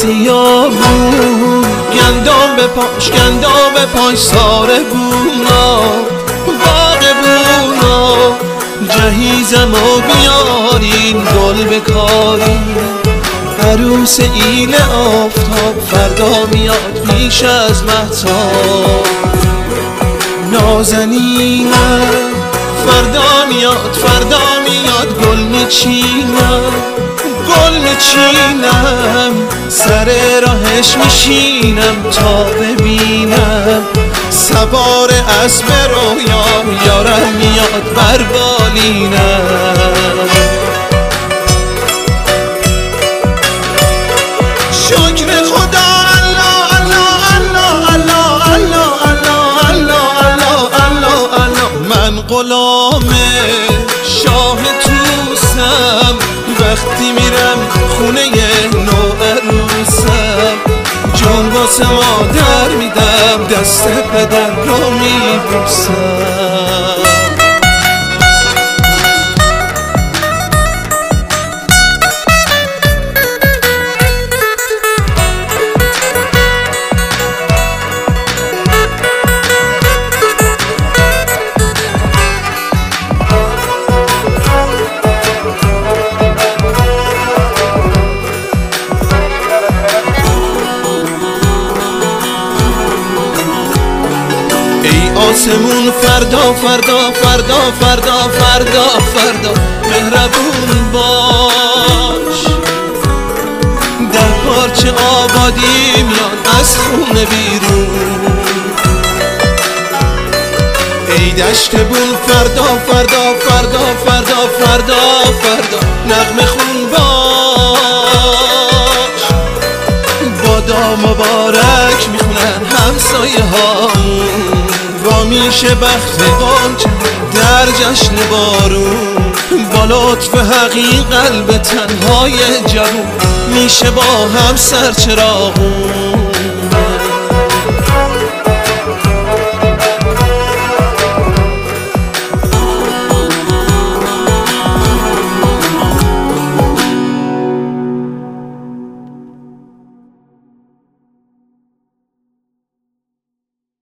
سیاهون، گندم به پاش گندم به پاش ساره بونا باغ بونا. جهیزم و بیارین گل بکارین، عروس ایل آفتاب فردا میاد پیش از مهتاب. نازنینم فردا میاد گل میچینم سر راهش میشینم تا ببینم سوار اسب رویام یارم میاد بر بالینم. شکر خدا الله الله الله الله الله الله الله الله الله. من غلام شاه توسم، وقتی میرم خونه نو عروسم جان واسه مادر میدم، دست پدر رو میبوسم. آسمون فردا فردا فردا فردا فردا فردا مهربون باش، در پارچه آبادی میاد از خونه بیرون. ای دشت بون فردا فردا فردا فردا فردا فردا نغمه خون باش، بادا مبارک میخونن همسایه هامون. با میشه بخت غنچه در جشن بارون، با لطف حقیق قلب تنهای جوون میشه با هم سر چراغون.